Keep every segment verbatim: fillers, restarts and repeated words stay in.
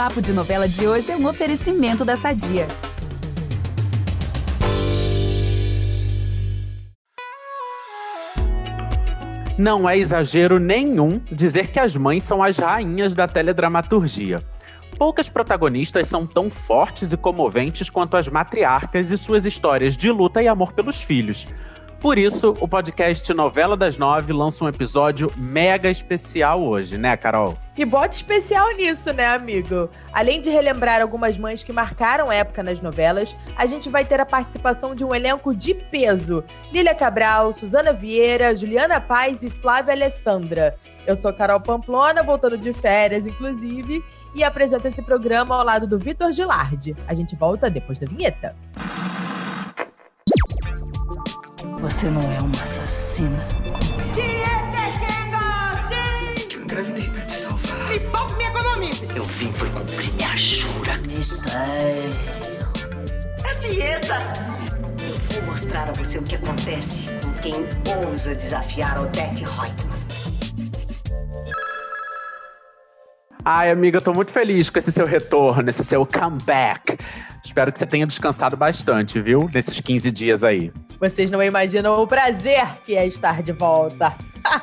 Papo de Novela de hoje é um oferecimento da Sadia. Não é exagero nenhum dizer que as mães são as rainhas da teledramaturgia. Poucas protagonistas são tão fortes e comoventes quanto as matriarcas e suas histórias de luta e amor pelos filhos. Por isso, o podcast Novela das Nove lança um episódio mega especial hoje, né, Carol? E bote especial nisso, né, amigo? Além de relembrar algumas mães que marcaram época nas novelas, a gente vai ter a participação de um elenco de peso. Lília Cabral, Suzana Vieira, Juliana Paz e Flávia Alessandra. Eu sou Carol Pamplona, voltando de férias, inclusive, e apresento esse programa ao lado do Vitor Gilardi. A gente volta depois da vinheta. Você não é uma assassina como eu. Eu engravidei pra te salvar. Me poupe, me economize. Eu vim foi cumprir minha jura. Mistério. É dieta. Eu vou mostrar a você o que acontece com quem ousa desafiar Odete Reutemann. Ai, amiga, eu tô muito feliz com esse seu retorno, esse seu comeback. Espero que você tenha descansado bastante, viu? Nesses quinze dias aí. Vocês não imaginam o prazer que é estar de volta.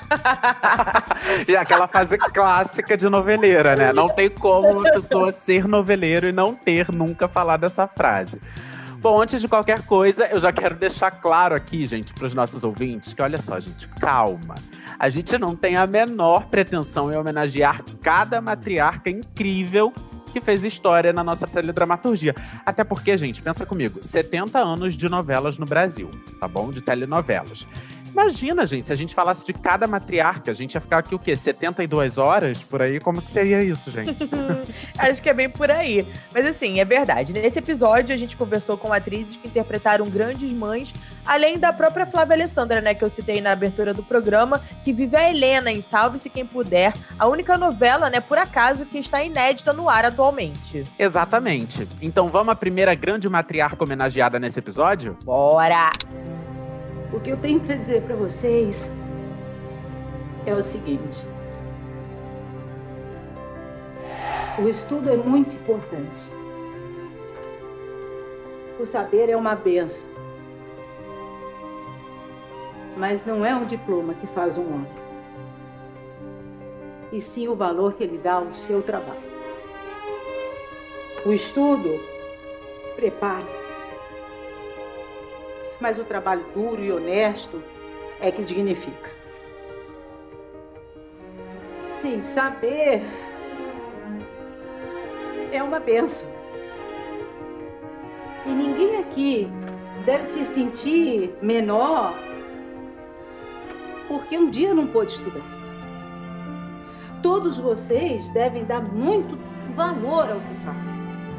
E aquela fase clássica de noveleira, né? Não tem como uma pessoa ser noveleiro e não ter nunca falado essa frase. Bom, antes de qualquer coisa, eu já quero deixar claro aqui, gente, para os nossos ouvintes, que olha só, gente, calma. A gente não tem a menor pretensão em homenagear cada matriarca incrível que fez história na nossa teledramaturgia. Até porque, gente, pensa comigo, setenta anos de novelas no Brasil, tá bom? De telenovelas. Imagina, gente, se a gente falasse de cada matriarca, a gente ia ficar aqui o quê? setenta e duas horas por aí? Como que seria isso, gente? Acho que é bem por aí. Mas assim, é verdade. Nesse episódio, a gente conversou com atrizes que interpretaram grandes mães, além da própria Flávia Alessandra, né, que eu citei na abertura do programa, que vive a Helena em Salve-se Quem Puder, a única novela, né, por acaso, que está inédita no ar atualmente. Exatamente. Então vamos à primeira grande matriarca homenageada nesse episódio? Bora! O que eu tenho para dizer para vocês é o seguinte. O estudo é muito importante. O saber é uma benção. Mas não é um diploma que faz um homem. E sim o valor que ele dá ao seu trabalho. O estudo prepara. Mas o trabalho duro e honesto é que dignifica. Sim, saber é uma bênção. E ninguém aqui deve se sentir menor porque um dia não pôde estudar. Todos vocês devem dar muito valor ao que fazem.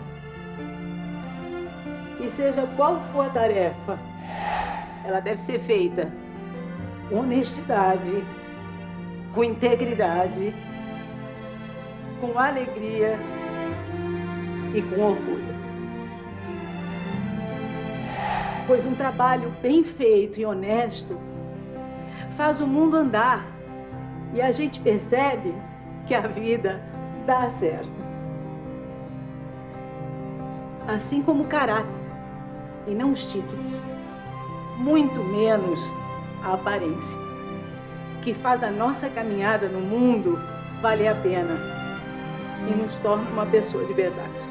E seja qual for a tarefa, ela deve ser feita com honestidade, com integridade, com alegria e com orgulho. Pois um trabalho bem feito e honesto faz o mundo andar e a gente percebe que a vida dá certo. Assim como o caráter e não os títulos. Muito menos a aparência, que faz a nossa caminhada no mundo valer a pena e nos torna uma pessoa de verdade.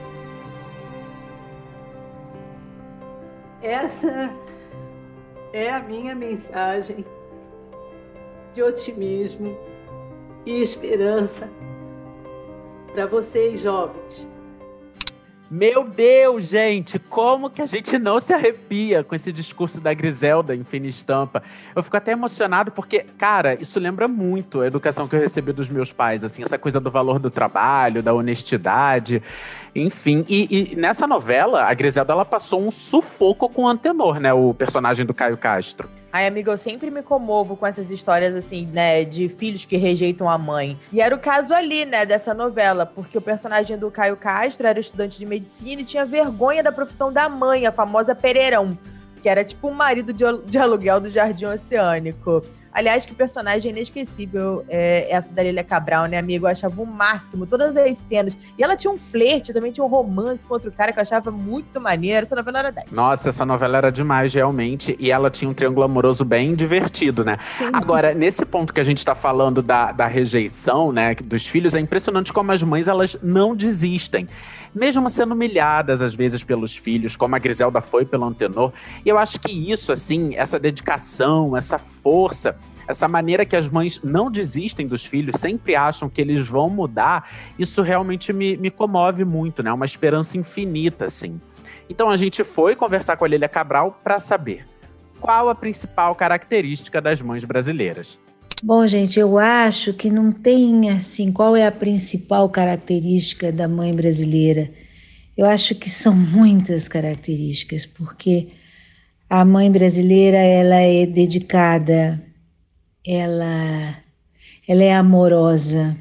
Essa é a minha mensagem de otimismo e esperança para vocês, jovens. Meu Deus, gente, como que a gente não se arrepia com esse discurso da Griselda em Fina Estampa? Eu fico até emocionado porque, cara, isso lembra muito a educação que eu recebi dos meus pais, assim, essa coisa do valor do trabalho, da honestidade, enfim. E, e nessa novela, a Griselda, ela passou um sufoco com o Antenor, né, o personagem do Caio Castro. Ai, amiga, eu sempre me comovo com essas histórias, assim, né, de filhos que rejeitam a mãe. E era o caso ali, né, dessa novela, porque o personagem do Caio Castro era estudante de medicina e tinha vergonha da profissão da mãe, a famosa Pereirão, que era tipo um marido de, de aluguel do Jardim Oceânico. Aliás, que personagem inesquecível é, essa da Lília Cabral, né, amigo? Eu achava o máximo, todas as cenas. E ela tinha um flerte, também tinha um romance com outro cara que eu achava muito maneiro. Essa novela era dez. Nossa, essa novela era demais, realmente. E ela tinha um triângulo amoroso bem divertido, né? Sim. Agora, nesse ponto que a gente tá falando da, da rejeição, né, dos filhos, é impressionante como as mães, elas não desistem. Mesmo sendo humilhadas, às vezes, pelos filhos, como a Griselda foi pelo Antenor. E eu acho que isso, assim, essa dedicação, essa força, essa maneira que as mães não desistem dos filhos, sempre acham que eles vão mudar, isso realmente me, me comove muito, né? Uma esperança infinita, assim. Então a gente foi conversar com a Lília Cabral para saber qual a principal característica das mães brasileiras. Bom, gente, eu acho que não tem, assim, qual é a principal característica da mãe brasileira. Eu acho que são muitas características, porque a mãe brasileira, ela é dedicada, ela, ela é amorosa,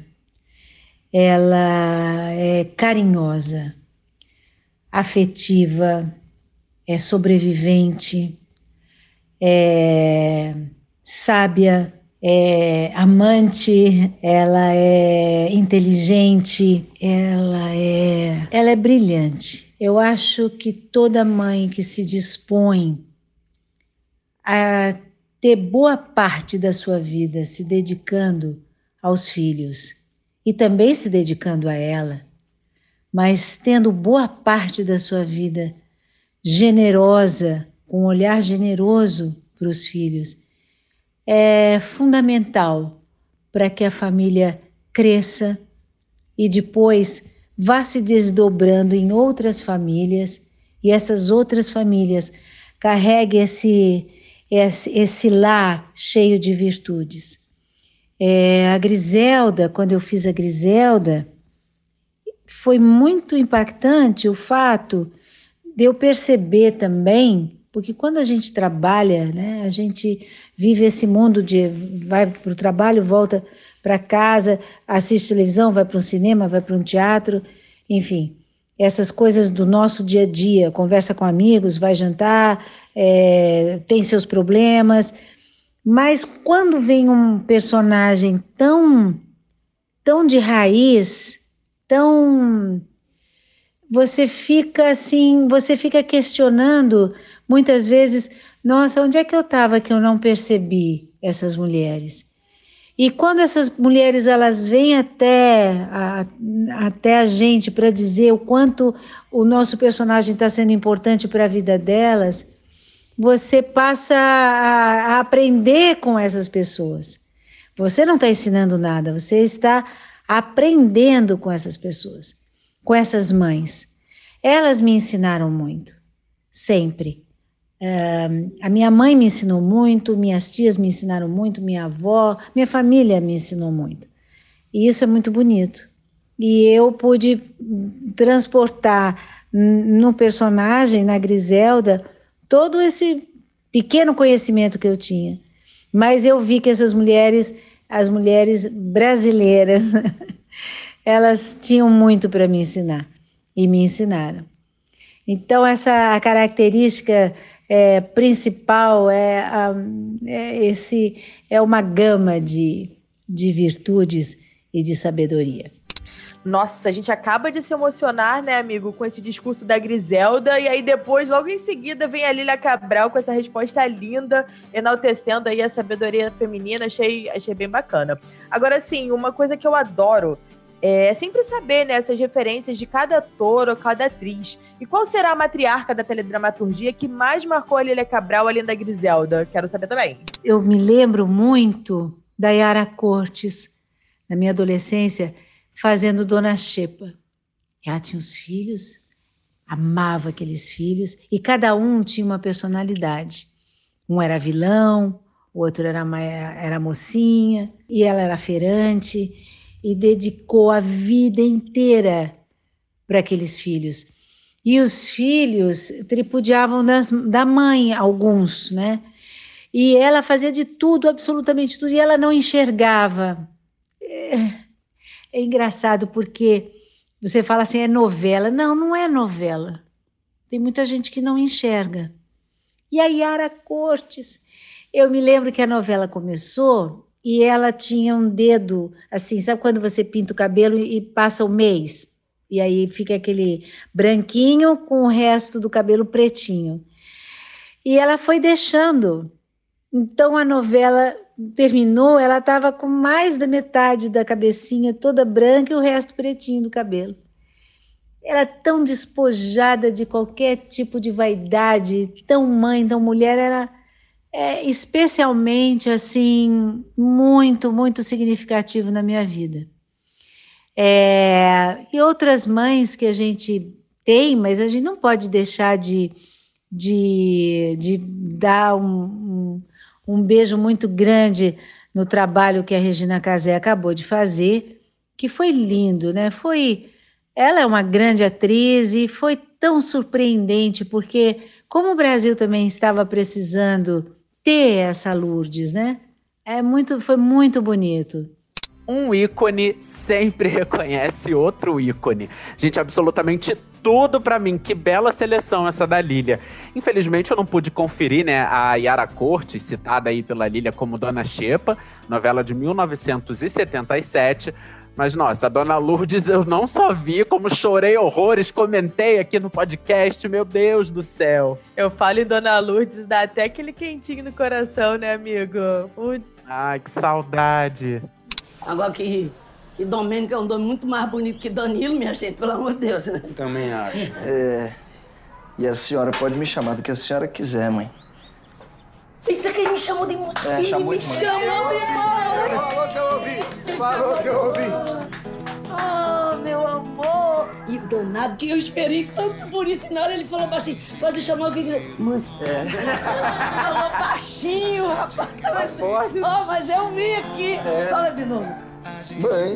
ela é carinhosa, afetiva, é sobrevivente, é sábia, é amante, ela é inteligente, ela é, ela é brilhante. Eu acho que toda mãe que se dispõe a ter boa parte da sua vida se dedicando aos filhos e também se dedicando a ela, mas tendo boa parte da sua vida generosa, com um olhar generoso para os filhos, é fundamental para que a família cresça e depois vá se desdobrando em outras famílias e essas outras famílias carreguem esse, esse, esse lar cheio de virtudes. É, a Griselda, quando eu fiz a Griselda, foi muito impactante o fato de eu perceber também, porque quando a gente trabalha, né, a gente vive esse mundo de vai para o trabalho, volta para casa, assiste televisão, vai para um cinema, vai para um teatro, enfim, essas coisas do nosso dia a dia, conversa com amigos, vai jantar, é, tem seus problemas, mas quando vem um personagem tão, tão de raiz, tão... Você fica assim, você fica questionando muitas vezes, nossa, onde é que eu estava que eu não percebi essas mulheres? E quando essas mulheres elas vêm até a, até a gente para dizer o quanto o nosso personagem está sendo importante para a vida delas, você passa a, a aprender com essas pessoas. Você não está ensinando nada, você está aprendendo com essas pessoas, com essas mães. Elas me ensinaram muito, sempre. Uh, a minha mãe me ensinou muito, minhas tias me ensinaram muito, minha avó, minha família me ensinou muito. E isso é muito bonito. E eu pude transportar no personagem, na Griselda, todo esse pequeno conhecimento que eu tinha. Mas eu vi que essas mulheres, as mulheres brasileiras, elas tinham muito para me ensinar. E me ensinaram. Então, essa característica é, principal é, é, esse, é uma gama de, de virtudes e de sabedoria. Nossa, a gente acaba de se emocionar, né, amigo, com esse discurso da Griselda, e aí depois, logo em seguida, vem a Lília Cabral com essa resposta linda, enaltecendo aí a sabedoria feminina, achei, achei bem bacana. Agora, sim, uma coisa que eu adoro é sempre saber, né, essas referências de cada ator ou cada atriz. E qual será a matriarca da teledramaturgia que mais marcou a Lília Cabral além da Griselda? Quero saber também. Eu me lembro muito da Yara Cortes, na minha adolescência, fazendo Dona Xepa. Ela tinha os filhos, amava aqueles filhos, e cada um tinha uma personalidade. Um era vilão, o outro era, era mocinha, e ela era feirante, e dedicou a vida inteira para aqueles filhos. E os filhos tripudiavam das, da mãe, alguns, né? E ela fazia de tudo, absolutamente tudo, e ela não enxergava. É, é engraçado porque você fala assim, é novela. Não, não é novela. Tem muita gente que não enxerga. E a Yara Cortes, Eu me lembro que a novela começou e ela tinha um dedo, assim, sabe quando você pinta o cabelo e passa o mês? E aí fica aquele branquinho com o resto do cabelo pretinho. E ela foi deixando. Então a novela terminou, ela estava com mais da metade da cabecinha toda branca e o resto pretinho do cabelo. Era tão despojada de qualquer tipo de vaidade, tão mãe, tão mulher, era é, especialmente assim, muito, muito significativo na minha vida. É, e outras mães que a gente tem, mas a gente não pode deixar de, de, de dar um, um, um beijo muito grande no trabalho que a Regina Casé acabou de fazer, que foi lindo, né? Foi... Ela é uma grande atriz e foi tão surpreendente, porque como o Brasil também estava precisando ter essa Lourdes, né? É muito, foi muito bonito. Um ícone sempre reconhece outro ícone. Gente, absolutamente tudo pra mim. Que bela seleção essa da Lília. Infelizmente eu não pude conferir, né, a Yara Cortes, citada aí pela Lília como Dona Xepa, novela de mil novecentos e setenta e sete. Mas, nossa, a Dona Lourdes eu não só vi, como chorei horrores, comentei aqui no podcast, meu Deus do céu. Eu falo em Dona Lourdes, dá até aquele quentinho no coração, né, amigo? Putz. Ai, que saudade. Agora que, que Domênico é um nome muito mais bonito que Danilo, minha gente, pelo amor de Deus, né? Também acho. É, e a senhora pode me chamar do que a senhora quiser, mãe. Eita, quem me chamou de mãe? É, Ele chamou me de mãe. chamou de mãe! Falou que eu ouvi! Falou que eu ouvi! Ah, meu amor! E o danado que eu esperei tanto por isso, na hora ele falou baixinho, pode chamar o que quiser. Mãe. É. Falou baixinho, rapaz. Mas, forte. Oh, mas eu vi aqui. É. Fala de novo. Mãe.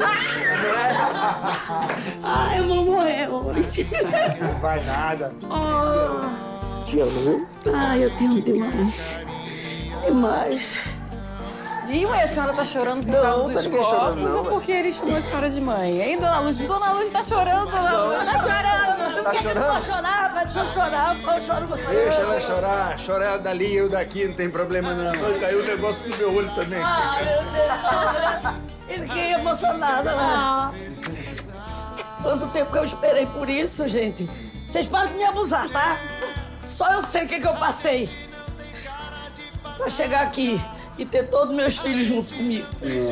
Ai, eu vou morrer hoje. Não vai nada. Oh. Te amo, viu? Ai, eu te amo demais. Demais. E mãe, a senhora tá chorando por Não, causa não dos tá ninguém copos chorando, não, ou porque ele chamou a senhora de mãe? Hein, Dona Luz? Dona Luz tá chorando, Dona Luz. Tá chorando. Tá Por que que eu chorando? vou chorar, rapaz? Deixa eu chorar. Eu choro com Deixa ela chorar. Chora ela dali e eu daqui, não tem problema não. Caiu o negócio no meu olho também. Ah, meu Deus. Ele fiquei emocionada, né? Quanto tempo que eu esperei por isso, gente. Vocês param de me abusar, tá? Só eu sei o que, que eu passei. Pra chegar aqui e ter todos meus filhos junto comigo.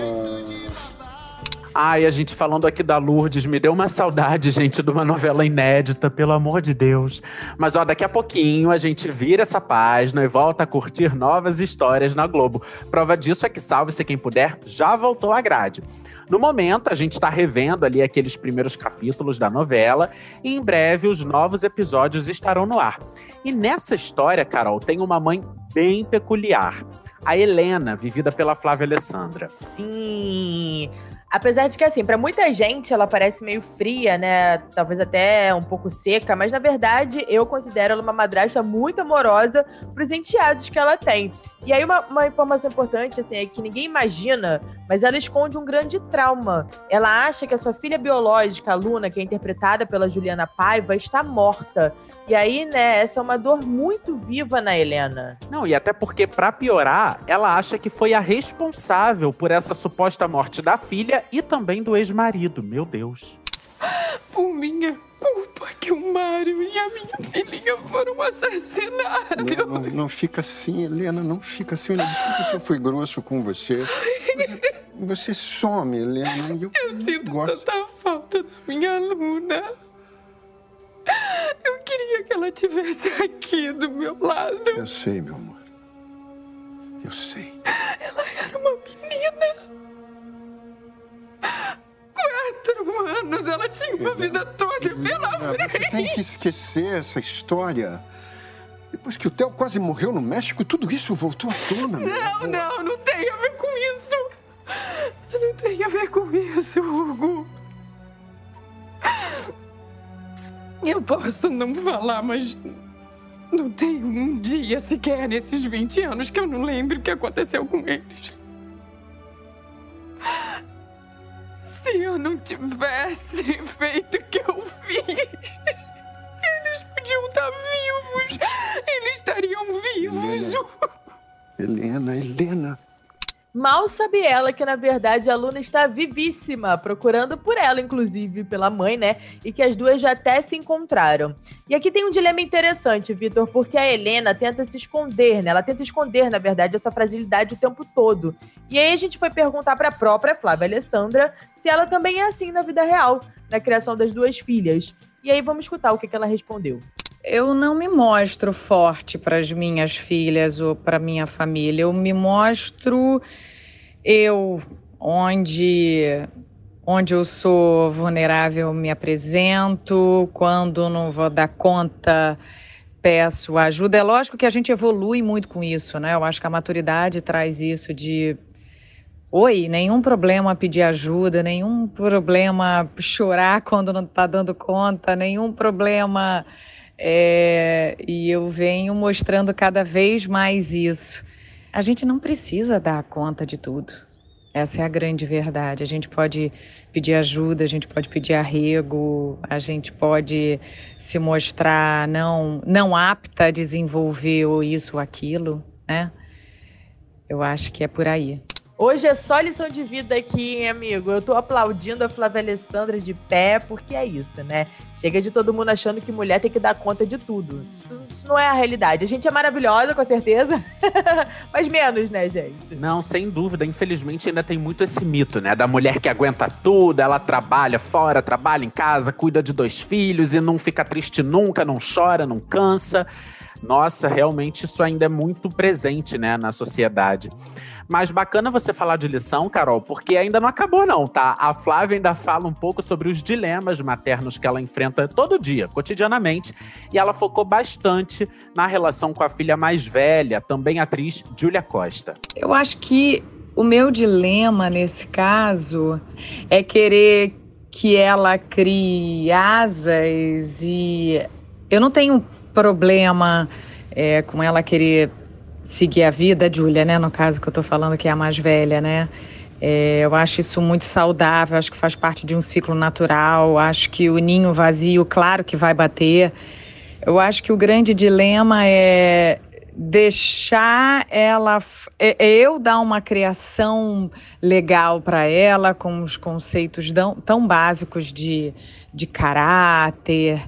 Ai, a gente falando aqui da Lourdes, me deu uma saudade, gente, de uma novela inédita, pelo amor de Deus. Mas, ó, daqui a pouquinho a gente vira essa página e volta a curtir novas histórias na Globo. Prova disso é que Salve-se Quem Puder já voltou à grade. No momento, a gente está revendo ali aqueles primeiros capítulos da novela e em breve os novos episódios estarão no ar. E nessa história, Carol, tem uma mãe bem peculiar. A Helena, vivida pela Flávia Alessandra. Sim. Apesar de que, assim, pra muita gente ela parece meio fria, né? Talvez até um pouco seca, mas na verdade eu considero ela uma madrasta muito amorosa pros enteados que ela tem. E aí uma, uma informação importante, assim, é que ninguém imagina, mas ela esconde um grande trauma. Ela acha que a sua filha biológica, a Luna, que é interpretada pela Juliana Paiva, está morta. E aí, né, essa é uma dor muito viva na Helena. Não, e até porque, pra piorar, ela acha que foi a responsável por essa suposta morte da filha e também do ex-marido. Meu Deus. Por minha culpa que o Mário e a minha filhinha foram assassinados. Não, não, não fica assim, Helena, não fica assim. Olha, desculpa se eu fui grosso com você. Você, você some, Helena. Eu, Eu sinto gosto. tanta falta da minha Luna. Eu queria que ela estivesse aqui do meu lado. Eu sei, meu amor. Eu sei. Ela era uma menina. Quatro anos, ela tinha uma vida toda pela Você frente. tem que esquecer essa história. Depois que o Theo quase morreu no México, tudo isso voltou à tona. meu Não, amor. não, não tem a ver com isso. Não tem a ver com isso, Hugo. Eu posso não falar, mas não tem um dia sequer nesses vinte anos que eu não lembro o que aconteceu com eles. Se eu não tivesse feito o que eu fiz, eles podiam estar vivos. Eles estariam vivos. Helena. Helena, Helena. Mal sabe ela que, na verdade, a Luna está vivíssima, procurando por ela, inclusive, pela mãe, né? E que as duas já até se encontraram. E aqui tem um dilema interessante, Vitor, porque a Helena tenta se esconder, né? Ela tenta esconder, na verdade, essa fragilidade o tempo todo. E aí a gente foi perguntar para a própria Flávia Alessandra se ela também é assim na vida real, na criação das duas filhas. E aí vamos escutar o que, que ela respondeu. Eu não me mostro forte para as minhas filhas ou para minha família. Eu me mostro eu, onde, onde eu sou vulnerável, me apresento. Quando não vou dar conta, peço ajuda. É lógico que a gente evolui muito com isso, né? Eu acho que a maturidade traz isso de... Oi, nenhum problema pedir ajuda, nenhum problema chorar quando não está dando conta, nenhum problema... É, e eu venho mostrando cada vez mais isso. A gente não precisa dar conta de tudo. Essa é a grande verdade. A gente pode pedir ajuda, a gente pode pedir arrego, a gente pode se mostrar não, não apta a desenvolver ou isso ou aquilo, né? Eu acho que é por aí. Hoje é só lição de vida aqui, hein, amigo? Eu tô aplaudindo a Flávia Alessandra de pé, porque é isso, né? Chega de todo mundo achando que mulher tem que dar conta de tudo. Isso, isso não é a realidade. A gente é maravilhosa, com certeza, mas menos, né, gente? Não, sem dúvida. Infelizmente ainda tem muito esse mito, né? Da mulher que aguenta tudo, ela trabalha fora, trabalha em casa, cuida de dois filhos e não fica triste nunca, não chora, não cansa. Nossa, realmente isso ainda é muito presente, né, na sociedade. Mas bacana você falar de lição, Carol, porque ainda não acabou não, tá? A Flávia ainda fala um pouco sobre os dilemas maternos que ela enfrenta todo dia, cotidianamente, e ela focou bastante na relação com a filha mais velha, também atriz Júlia Costa. Eu acho que o meu dilema nesse caso é querer que ela crie asas e eu não tenho problema é, com ela querer seguir a vida, Júlia, né? No caso que eu tô falando, que é a mais velha, né? É, eu acho isso muito saudável, acho que faz parte de um ciclo natural, acho que o ninho vazio, claro que vai bater. Eu acho que o grande dilema é deixar ela, é, é eu dar uma criação legal para ela, com os conceitos tão, tão básicos de, de caráter,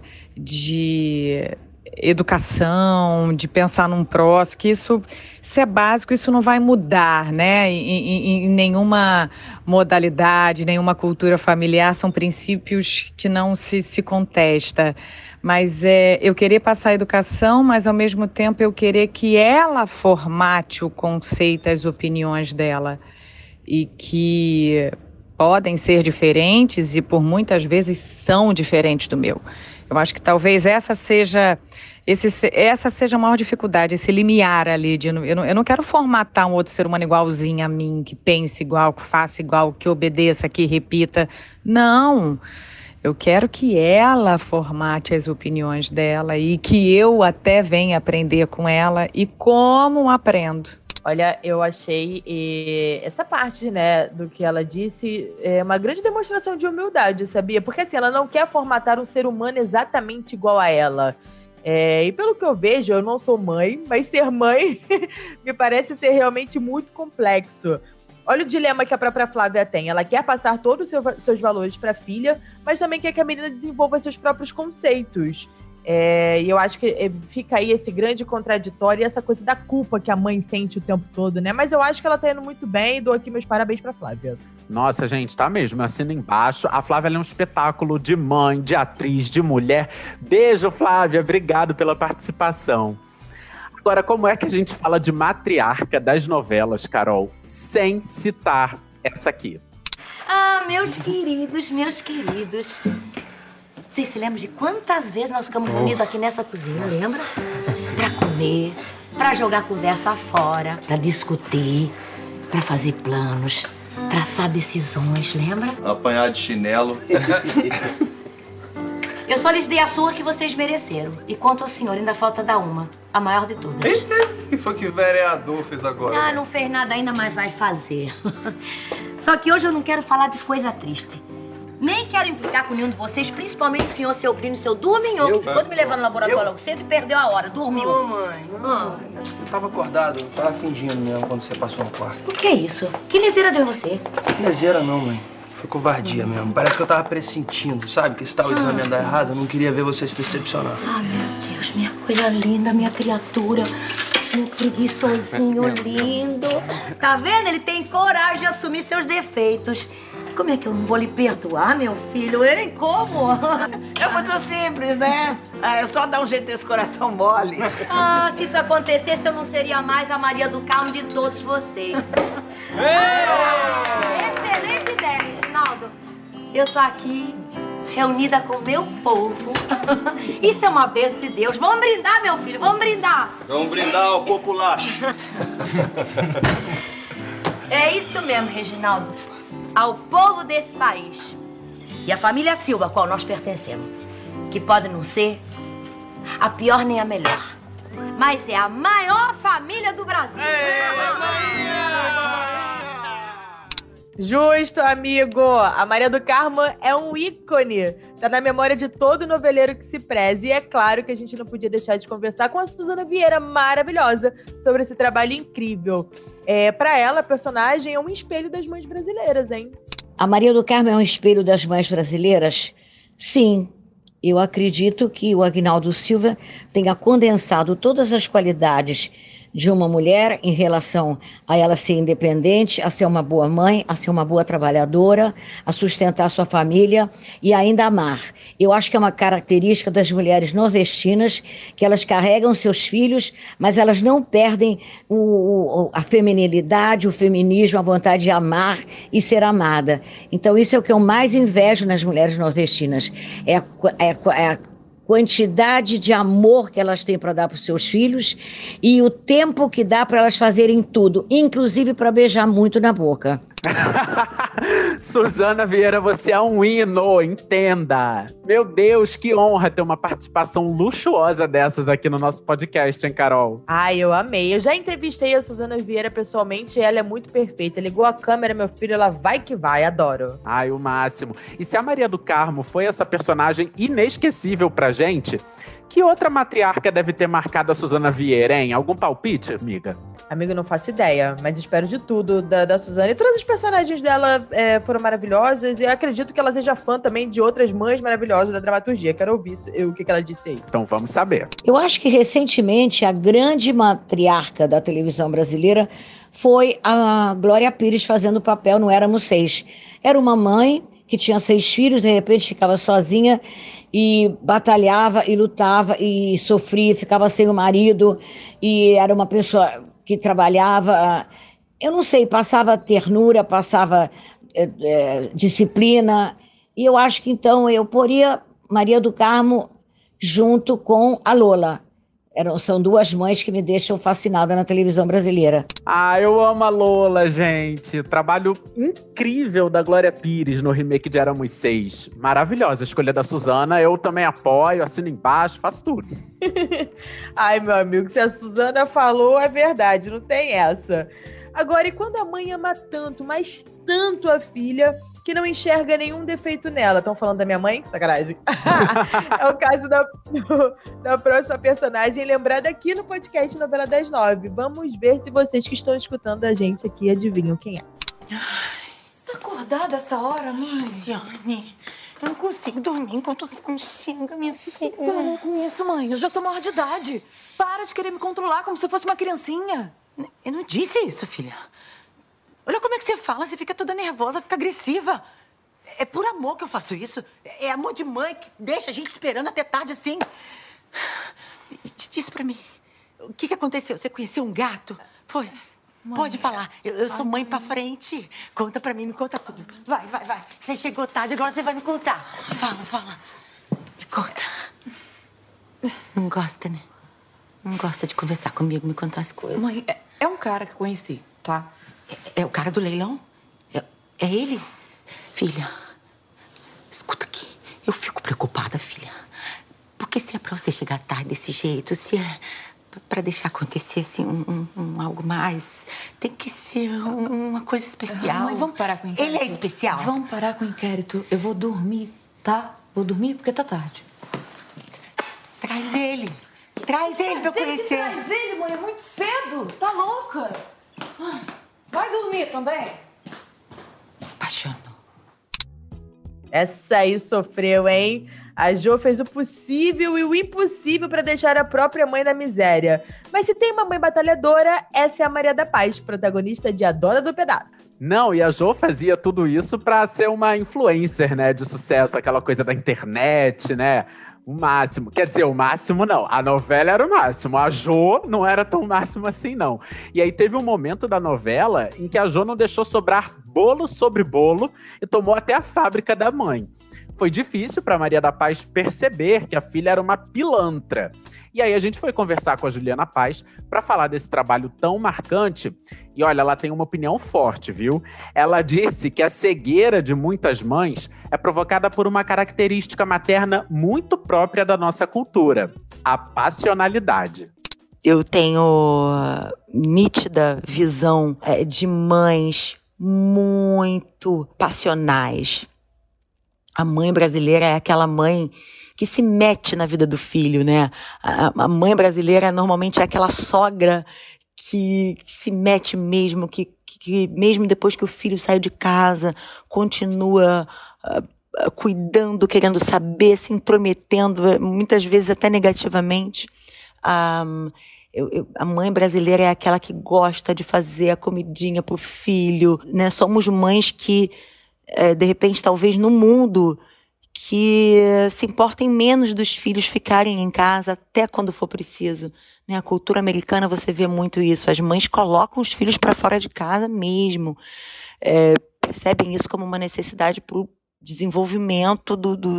de educação, de pensar num próximo, que isso, isso é básico, isso não vai mudar, né, em, em, em nenhuma modalidade, nenhuma cultura familiar, são princípios que não se, se contesta, mas é, eu querer passar a educação, mas ao mesmo tempo eu querer que ela formate o conceito, as opiniões dela, e que podem ser diferentes e por muitas vezes são diferentes do meu. Eu acho que talvez essa seja, esse, essa seja a maior dificuldade, esse limiar ali. De, eu, não, eu não quero formatar um outro ser humano igualzinho a mim, que pense igual, que faça igual, que obedeça, que repita. Não, eu quero que ela formate as opiniões dela e que eu até venha aprender com ela e como aprendo. Olha, eu achei e, essa parte, né, do que ela disse é uma grande demonstração de humildade, sabia? Porque assim, ela não quer formatar um ser humano exatamente igual a ela. É, e pelo que eu vejo, eu não sou mãe, mas ser mãe me parece ser realmente muito complexo. Olha o dilema que a própria Flávia tem. Ela quer passar todos os seu, seus valores para a filha, mas também quer que a menina desenvolva seus próprios conceitos. É, e eu acho que fica aí esse grande contraditório e essa coisa da culpa que a mãe sente o tempo todo, né? Mas eu acho que ela tá indo muito bem e dou aqui meus parabéns pra Flávia. Nossa, gente, tá mesmo. Eu assino embaixo. A Flávia ela é um espetáculo de mãe, de atriz, de mulher. Beijo, Flávia. Obrigado pela participação. Agora, como é que a gente fala de matriarca das novelas, Carol, sem citar essa aqui? Ah, meus queridos, meus queridos. Vocês se lembram de quantas vezes nós ficamos oh. reunidos aqui nessa cozinha, lembra? Pra comer, pra jogar conversa fora, pra discutir, pra fazer planos, traçar decisões, lembra? Apanhar de chinelo. Eu só lhes dei a sua que vocês mereceram. E quanto ao senhor, ainda falta dar uma, a maior de todas. O que foi que o vereador fez agora? Ah, não fez nada ainda, mas vai fazer. Só que hoje eu não quero falar de coisa triste. Nem quero implicar com nenhum de vocês, principalmente o senhor, seu primo, seu dorminhou, que ficou de me levar no laboratório Eu? logo cedo e perdeu a hora. Dormiu. Não, mãe, não. Eu tava acordado, eu tava fingindo mesmo quando você passou no quarto. O que é isso? Que leseira deu em você? Leseira não, mãe. Foi covardia mesmo. Parece que eu tava pressentindo, sabe? Que esse tal exame ia dar errado. Eu não queria ver você se decepcionar. Ah, meu Deus, minha coisa linda, minha criatura. Meu preguiçosinho lindo. Tá vendo? Ele tem coragem de assumir seus defeitos. Como é que eu não vou lhe perdoar, meu filho? Hein? Como? É muito simples, né? Ah, é só dar um jeito nesse coração mole. Ah, se isso acontecesse, eu não seria mais a Maria do Carmo de todos vocês. Excelente ideia, Reginaldo. Eu tô aqui reunida com o meu povo. Isso é uma bênção de Deus. Vamos brindar, meu filho, vamos brindar. Vamos brindar ao populacho. É isso mesmo, Reginaldo. Ao povo desse país e à família Silva, a qual nós pertencemos, que pode não ser a pior nem a melhor, mas é a maior família do Brasil. Justo, amigo! A Maria do Carmo é um ícone. Tá na memória de todo noveleiro que se preze. E é claro que a gente não podia deixar de conversar com a Suzana Vieira, maravilhosa, sobre esse trabalho incrível. É, para ela, a personagem é um espelho das mães brasileiras, hein? A Maria do Carmo é um espelho das mães brasileiras? Sim. Eu acredito que o Aguinaldo Silva tenha condensado todas as qualidades de uma mulher em relação a ela ser independente, a ser uma boa mãe, a ser uma boa trabalhadora, a sustentar sua família e ainda amar. Eu acho que é uma característica das mulheres nordestinas, que elas carregam seus filhos, mas elas não perdem o, o, a feminilidade, o feminismo, a vontade de amar e ser amada. Então isso é o que eu mais invejo nas mulheres nordestinas. É a, é, é a quantidade de amor que elas têm para dar para os seus filhos e o tempo que dá para elas fazerem tudo, inclusive para beijar muito na boca. Suzana Vieira, você é um hino, entenda. Meu Deus, que honra ter uma participação luxuosa dessas aqui no nosso podcast, hein, Carol? Ai, eu amei. Eu já entrevistei a Suzana Vieira pessoalmente e ela é muito perfeita. Ligou a câmera, meu filho, ela vai que vai, adoro. Ai, o máximo. E se a Maria do Carmo foi essa personagem inesquecível pra gente, que outra matriarca deve ter marcado a Suzana Vieira, hein? Algum palpite, amiga? Amigo, não faço ideia, mas espero de tudo da, da Suzana. E todas as personagens dela é, foram maravilhosas. E eu acredito que ela seja fã também de outras mães maravilhosas da dramaturgia. Quero ouvir isso, o que, que ela disse aí. Então vamos saber. Eu acho que recentemente a grande matriarca da televisão brasileira foi a Glória Pires fazendo o papel no Éramos Seis. Era uma mãe que tinha seis filhos, de repente ficava sozinha e batalhava e lutava e sofria, ficava sem o marido e era uma pessoa que trabalhava, eu não sei, passava ternura, passava é, é, disciplina, e eu acho que então eu poria Maria do Carmo junto com a Lola. Eram, são duas mães que me deixam fascinada na televisão brasileira. Ah, eu amo a Lola, gente. Trabalho incrível da Glória Pires no remake de Éramos Seis. Maravilhosa a escolha da Suzana. Eu também apoio, assino embaixo, faço tudo. Ai, meu amigo, se a Suzana falou, é verdade, não tem essa. Agora, e quando a mãe ama tanto, mas tanto a filha, que não enxerga nenhum defeito nela? Estão falando da minha mãe? Sacanagem. É o caso da, do, da próxima personagem lembrada aqui no podcast Novela das Nove. Vamos ver se vocês que estão escutando a gente aqui adivinham quem é. Você tá acordada essa hora, mãe? Luciane, eu não consigo dormir enquanto você não chega, minha filha. Para com isso, mãe. Eu já sou maior de idade. Para de querer me controlar como se eu fosse uma criancinha. Eu não disse isso, filha. Olha como é que você fala, você fica toda nervosa, fica agressiva. É por amor que eu faço isso. É amor de mãe que deixa a gente esperando até tarde assim. Diz pra mim, o que, que aconteceu? Você conheceu um gato? Foi? Mãe, pode falar. Eu, eu sou mãe pra frente. Conta pra mim, me conta tudo. Vai, vai, vai. Você chegou tarde, agora você vai me contar. Fala, fala. Me conta. Não gosta, né? Não gosta de conversar comigo, me contar as coisas. Mãe, é, é um cara que eu conheci, tá? É, é o cara do leilão? É, é ele? Filha, escuta aqui. Eu fico preocupada, filha. Porque se é pra você chegar tarde desse jeito, se é pra deixar acontecer, assim, um, um, um algo mais. Tem que ser um, uma coisa especial. Mãe, vamos parar com o inquérito. Ele é especial? Vamos parar com o inquérito. Eu vou dormir, tá? Vou dormir porque tá tarde. Traz ele. Traz ele pra eu conhecer. Traz ele, mãe. É muito cedo. Tá louca? Vai dormir também. Paixão. Essa aí sofreu, hein? A Jo fez o possível e o impossível para deixar a própria mãe na miséria. Mas se tem uma mãe batalhadora, essa é a Maria da Paz, protagonista de A Dona do Pedaço. Não, e a Jo fazia tudo isso pra ser uma influencer, né, de sucesso, aquela coisa da internet, né? O máximo. Quer dizer, o máximo não. A novela era o máximo. A Jo não era tão máximo assim, não. E aí teve um momento da novela em que a Jo não deixou sobrar bolo sobre bolo e tomou até a fábrica da mãe. Foi difícil para Maria da Paz perceber que a filha era uma pilantra. E aí a gente foi conversar com a Juliana Paz para falar desse trabalho tão marcante. E olha, ela tem uma opinião forte, viu? Ela disse que a cegueira de muitas mães é provocada por uma característica materna muito própria da nossa cultura: a passionalidade. Eu tenho nítida visão é, de mães muito passionais. A mãe brasileira é aquela mãe que se mete na vida do filho, né? A, a mãe brasileira normalmente é aquela sogra que, que se mete mesmo, que, que, que mesmo depois que o filho sai de casa, continua uh, uh, cuidando, querendo saber, se intrometendo, muitas vezes até negativamente. Um, eu, eu, a mãe brasileira é aquela que gosta de fazer a comidinha pro filho, né? Somos mães que É, de repente, talvez no mundo, que se importem menos dos filhos ficarem em casa até quando for preciso. Né? A cultura americana, você vê muito isso. As mães colocam os filhos para fora de casa mesmo. É, percebem isso como uma necessidade para o desenvolvimento do, do,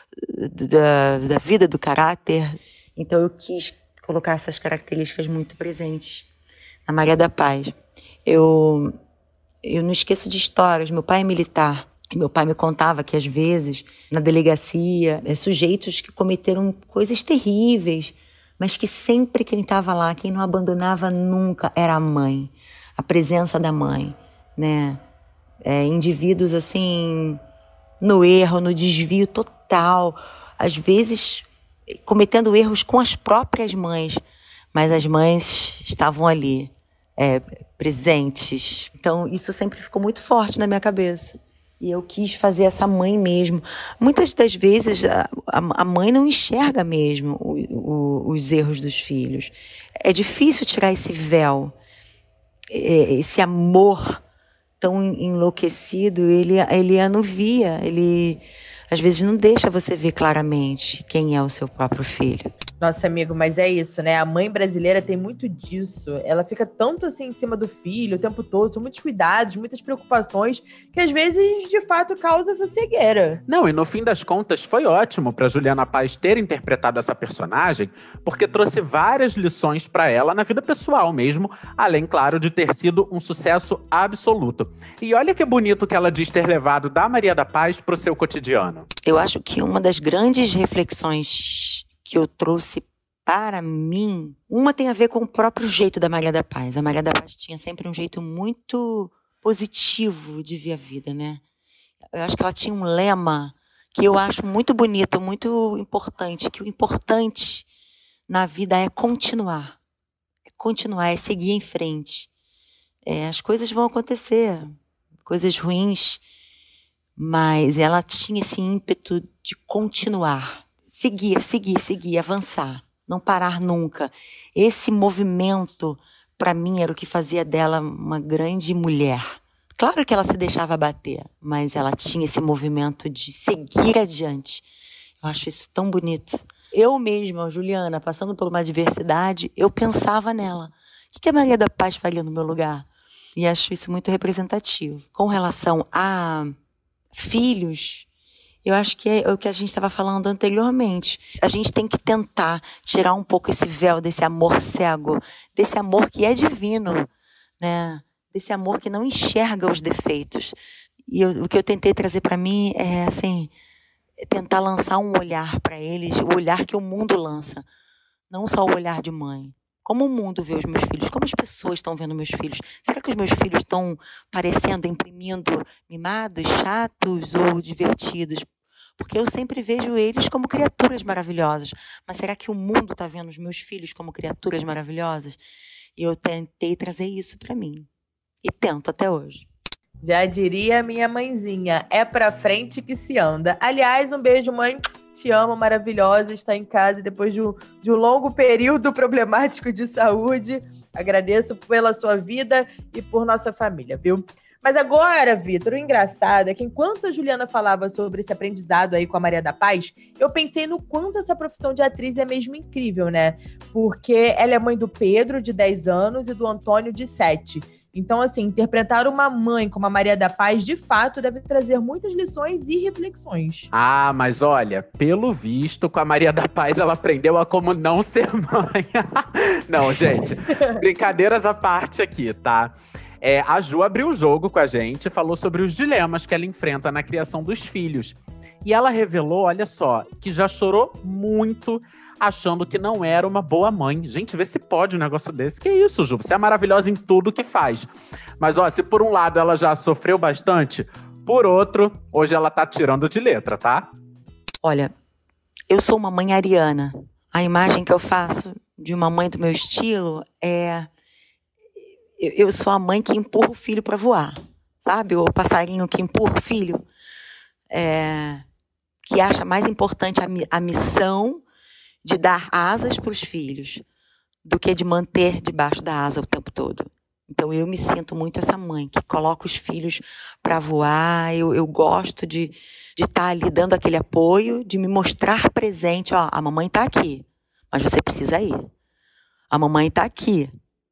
da, da vida, do caráter. Então, eu quis colocar essas características muito presentes na Maria da Paz. Eu... Eu não esqueço de histórias. Meu pai é militar. Meu pai me contava que, às vezes, na delegacia, é, sujeitos que cometeram coisas terríveis, mas que sempre quem estava lá, quem não abandonava nunca, era a mãe. A presença da mãe, né? É, indivíduos, assim, no erro, no desvio total. Às vezes, cometendo erros com as próprias mães. Mas as mães estavam ali. É, presentes. Então, isso sempre ficou muito forte na minha cabeça. E eu quis fazer essa mãe mesmo. Muitas das vezes, a, a mãe não enxerga mesmo o, o, os erros dos filhos. É difícil tirar esse véu, esse amor tão enlouquecido, ele, ele anuvia, ele às vezes não deixa você ver claramente quem é o seu próprio filho. Nossa, amigo, mas é isso, né? A mãe brasileira tem muito disso. Ela fica tanto assim em cima do filho o tempo todo, são muitos cuidados, muitas preocupações, que às vezes, de fato, causa essa cegueira. Não, e no fim das contas foi ótimo pra Juliana Paz ter interpretado essa personagem, porque trouxe várias lições pra ela na vida pessoal mesmo, além, claro, de ter sido um sucesso absoluto. E olha que bonito que ela diz ter levado da Maria da Paz pro seu cotidiano. Eu acho que uma das grandes reflexões que eu trouxe para mim, uma tem a ver com o próprio jeito da Maria da Paz. A Maria da Paz tinha sempre um jeito muito positivo de ver a vida, né? Eu acho que ela tinha um lema que eu acho muito bonito, muito importante, que o importante na vida é continuar. É continuar, é seguir em frente. É, as coisas vão acontecer, coisas ruins, mas ela tinha esse ímpeto de continuar. Seguir, seguir, seguir, avançar, não parar nunca. Esse movimento, para mim, era o que fazia dela uma grande mulher. Claro que ela se deixava bater, mas ela tinha esse movimento de seguir adiante. Eu acho isso tão bonito. Eu mesma, Juliana, passando por uma adversidade, eu pensava nela. O que a Maria da Paz faria no meu lugar? E acho isso muito representativo. Com relação a filhos, eu acho que é o que a gente estava falando anteriormente. A gente tem que tentar tirar um pouco esse véu desse amor cego, desse amor que é divino, né? Desse amor que não enxerga os defeitos. E eu, o que eu tentei trazer para mim é, assim, tentar lançar um olhar para eles, o olhar que o mundo lança. Não só o olhar de mãe. Como o mundo vê os meus filhos? Como as pessoas estão vendo meus filhos? Será que os meus filhos estão parecendo, imprimindo mimados, chatos ou divertidos? Porque eu sempre vejo eles como criaturas maravilhosas. Mas será que o mundo está vendo os meus filhos como criaturas maravilhosas? E eu tentei trazer isso para mim. E tento até hoje. Já diria a minha mãezinha, é pra frente que se anda. Aliás, um beijo, mãe. Te amo, maravilhosa, está em casa depois de um, de um longo período problemático de saúde. Agradeço pela sua vida e por nossa família, viu? Mas agora, Vitor, o engraçado é que enquanto a Juliana falava sobre esse aprendizado aí com a Maria da Paz, eu pensei no quanto essa profissão de atriz é mesmo incrível, né? Porque ela é mãe do Pedro, de dez anos, e do Antônio, de sete. Então, assim, interpretar uma mãe como a Maria da Paz, de fato, deve trazer muitas lições e reflexões. Ah, mas olha, pelo visto, com a Maria da Paz, ela aprendeu a como não ser mãe. Não, gente, brincadeiras à parte aqui, tá? É, a Ju abriu o jogo com a gente, falou sobre os dilemas que ela enfrenta na criação dos filhos. E ela revelou, olha só, que já chorou muito achando que não era uma boa mãe. Gente, vê se pode um negócio desse. Que isso, Ju? Você é maravilhosa em tudo que faz. Mas, ó, se por um lado ela já sofreu bastante, por outro, hoje ela tá tirando de letra, tá? Olha, eu sou uma mãe ariana. A imagem que eu faço de uma mãe do meu estilo é... Eu sou a mãe que empurra o filho pra voar, sabe? O passarinho que empurra o filho. É... Que acha mais importante a, mi- a missão de dar asas para os filhos do que de manter debaixo da asa o tempo todo. Então, eu me sinto muito essa mãe que coloca os filhos para voar. Eu, eu gosto de estar ali dando aquele apoio, de me mostrar presente. Ó, a mamãe está aqui, mas você precisa ir. A mamãe está aqui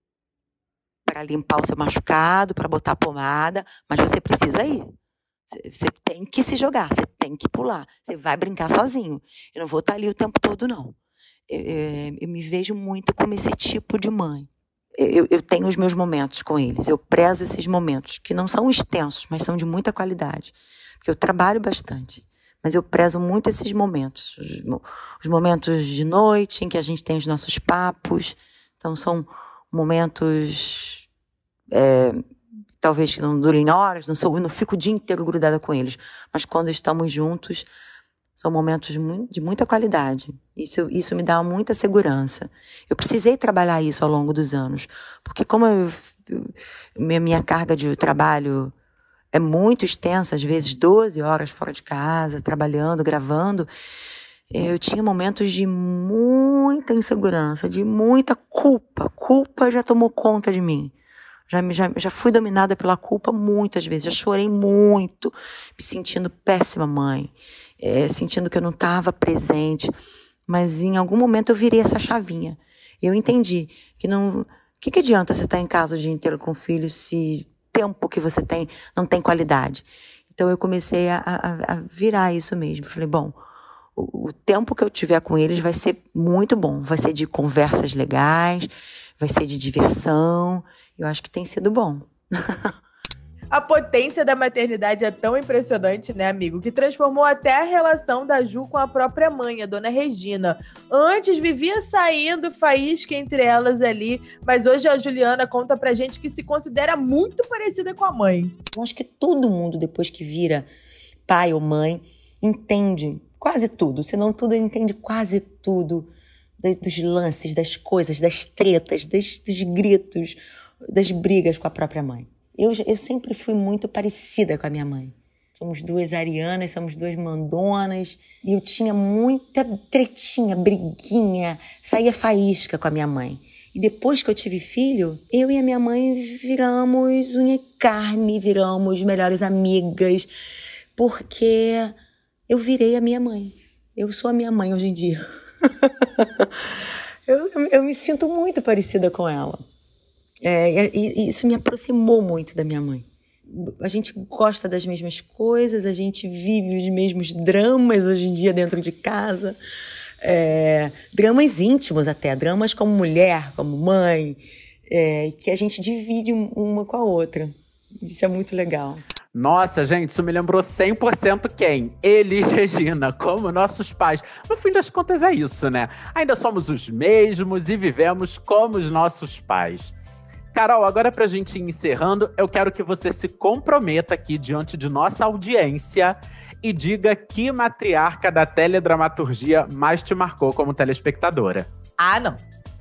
para limpar o seu machucado, para botar a pomada, mas você precisa ir. Você tem que se jogar, você tem que pular. Você vai brincar sozinho. Eu não vou estar ali o tempo todo, não. Eu, eu, eu me vejo muito como esse tipo de mãe. Eu, eu tenho os meus momentos com eles. Eu prezo esses momentos, que não são extensos, mas são de muita qualidade. Porque eu trabalho bastante. Mas eu prezo muito esses momentos. Os, os momentos de noite, em que a gente tem os nossos papos. Então, são momentos... É, talvez que não durem horas, não, sou, eu não fico o dia inteiro grudada com eles. Mas quando estamos juntos, são momentos de muita qualidade. Isso, isso me dá muita segurança. Eu precisei trabalhar isso ao longo dos anos. Porque como eu, eu, minha carga de trabalho é muito extensa, às vezes doze horas fora de casa, trabalhando, gravando, eu tinha momentos de muita insegurança, de muita culpa. Culpa já tomou conta de mim. Já, já, já fui dominada pela culpa muitas vezes, já chorei muito, me sentindo péssima mãe, é, sentindo que eu não estava presente, mas em algum momento eu virei essa chavinha. Eu entendi que não... O que, que adianta você estar em casa o dia inteiro com o filho se o tempo que você tem não tem qualidade? Então eu comecei a, a, a virar isso mesmo. Falei, bom, o, o tempo que eu tiver com eles vai ser muito bom, vai ser de conversas legais, vai ser de diversão. Eu acho que tem sido bom. A potência da maternidade é tão impressionante, né, amigo? Que transformou até a relação da Ju com a própria mãe, a dona Regina. Antes vivia saindo faísca entre elas ali, mas hoje a Juliana conta pra gente que se considera muito parecida com a mãe. Eu acho que todo mundo, depois que vira pai ou mãe, entende quase tudo. Se não tudo, entende quase tudo. Dos lances, das coisas, das tretas, dos, dos gritos, das brigas com a própria mãe. Eu, eu sempre fui muito parecida com a minha mãe. Somos duas arianas, somos duas mandonas. E eu tinha muita tretinha, briguinha, saía faísca com a minha mãe. E depois que eu tive filho, eu e a minha mãe viramos unha e carne, viramos melhores amigas. Porque eu virei a minha mãe. Eu sou a minha mãe hoje em dia. eu, eu me sinto muito parecida com ela. É, e isso me aproximou muito da minha mãe. A gente gosta das mesmas coisas, a gente vive os mesmos dramas hoje em dia dentro de casa. É, dramas íntimos até, dramas como mulher, como mãe, é, que a gente divide uma com a outra. Isso é muito legal. Nossa, gente, isso me lembrou cem por cento quem? Elis Regina, como nossos pais. No fim das contas é isso, né? Ainda somos os mesmos e vivemos como os nossos pais. Carol, agora pra gente ir encerrando, eu quero que você se comprometa aqui diante de nossa audiência e diga que matriarca da teledramaturgia mais te marcou como telespectadora. Ah, não.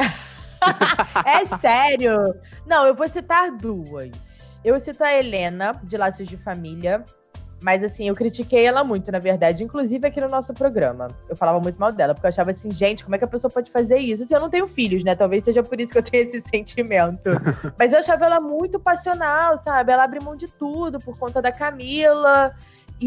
É sério? Não, eu vou citar duas. Eu cito a Helena, de Laços de Família. Mas, assim, eu critiquei ela muito, na verdade. Inclusive aqui no nosso programa. Eu falava muito mal dela, porque eu achava assim, gente, como é que a pessoa pode fazer isso? Assim, eu não tenho filhos, né? Talvez seja por isso que eu tenho esse sentimento. Mas eu achava ela muito passional, sabe? Ela abre mão de tudo por conta da Camila.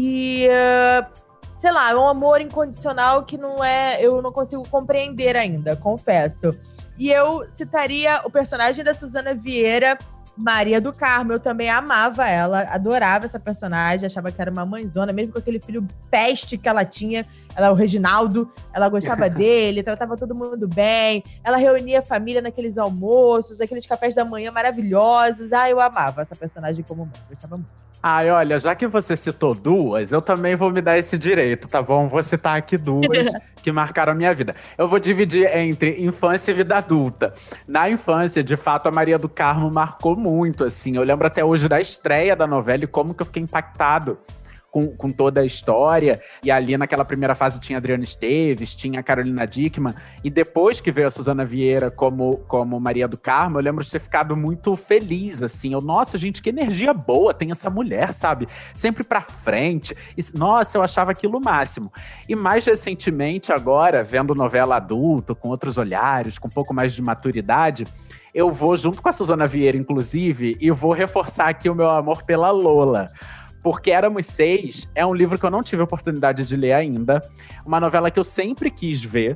E, uh, sei lá, é um amor incondicional que não é... Eu não consigo compreender ainda, confesso. E eu citaria o personagem da Suzana Vieira, Maria do Carmo. Eu também amava ela, adorava essa personagem, achava que era uma mãezona, mesmo com aquele filho peste que ela tinha, ela, o Reginaldo, ela gostava dele, tratava todo mundo bem, ela reunia a família naqueles almoços, aqueles cafés da manhã maravilhosos. Ah, eu amava essa personagem como mãe, gostava muito. Ai, olha, já que você citou duas, eu também vou me dar esse direito, tá bom? Vou citar aqui duas que marcaram a minha vida. Eu vou dividir entre infância e vida adulta. Na infância, de fato, a Maria do Carmo marcou muito, assim. Eu lembro até hoje da estreia da novela e como que eu fiquei impactado com, com toda a história. E ali naquela primeira fase tinha a Adriana Esteves, tinha a Carolina Dickmann. E depois que veio a Suzana Vieira como, como Maria do Carmo, eu lembro de ter ficado muito feliz, assim. Eu, nossa, gente, que energia boa tem essa mulher, sabe? Sempre pra frente. E, nossa, eu achava aquilo o máximo. E mais recentemente, agora, vendo novela adulta, com outros olhares, com um pouco mais de maturidade, eu vou, junto com a Suzana Vieira, inclusive, e vou reforçar aqui o meu amor pela Lola. Porque Éramos Seis é um livro que eu não tive a oportunidade de ler ainda. Uma novela que eu sempre quis ver.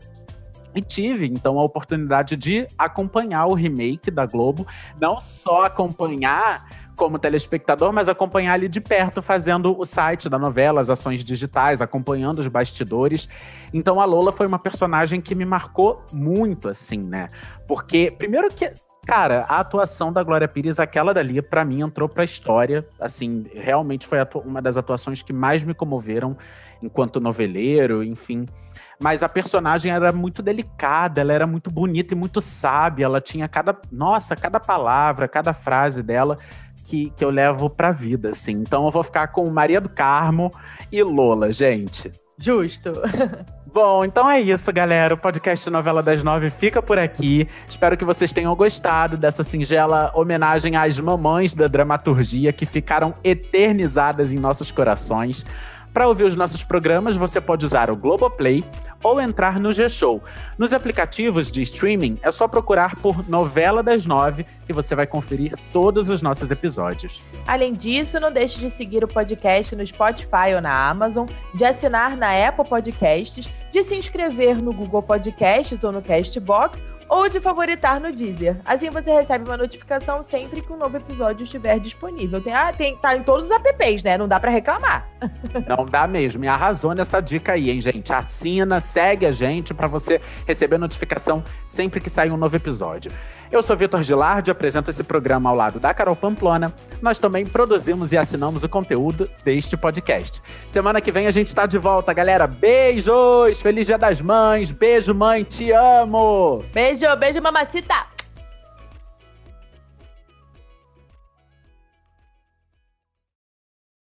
E tive, então, a oportunidade de acompanhar o remake da Globo. Não só acompanhar como telespectador, mas acompanhar ali de perto, fazendo o site da novela, as ações digitais, acompanhando os bastidores. Então, a Lola foi uma personagem que me marcou muito, assim, né? Porque, primeiro que... Cara, a atuação da Glória Pires, aquela dali, pra mim, entrou pra história. Assim, realmente foi uma das atuações que mais me comoveram enquanto noveleiro, enfim. Mas a personagem era muito delicada, ela era muito bonita e muito sábia. Ela tinha cada... Nossa, cada palavra, cada frase dela que, que eu levo pra vida, assim. Então eu vou ficar com Maria do Carmo e Lola, gente. Justo. Bom, então é isso, galera. O podcast Novela das Nove fica por aqui. Espero que vocês tenham gostado dessa singela homenagem às mamães da dramaturgia que ficaram eternizadas em nossos corações. Para ouvir os nossos programas, você pode usar o Globoplay ou entrar no G-Show. Nos aplicativos de streaming, é só procurar por Novela das Nove que você vai conferir todos os nossos episódios. Além disso, não deixe de seguir o podcast no Spotify ou na Amazon, de assinar na Apple Podcasts, de se inscrever no Google Podcasts ou no Castbox, ou de favoritar no Deezer. Assim você recebe uma notificação sempre que um novo episódio estiver disponível. Tem, ah, tem, tá em todos os apps, né? Não dá pra reclamar. Não dá mesmo. E arrasou nessa dica aí, hein, gente? Assina, segue a gente pra você receber notificação sempre que sair um novo episódio. Eu sou Vitor Gilardi, apresento esse programa ao lado da Carol Pamplona. Nós também produzimos e assinamos o conteúdo deste podcast. Semana que vem a gente tá de volta, galera. Beijos! Feliz Dia das Mães! Beijo, mãe! Te amo! Beijo, beijo, mamacita!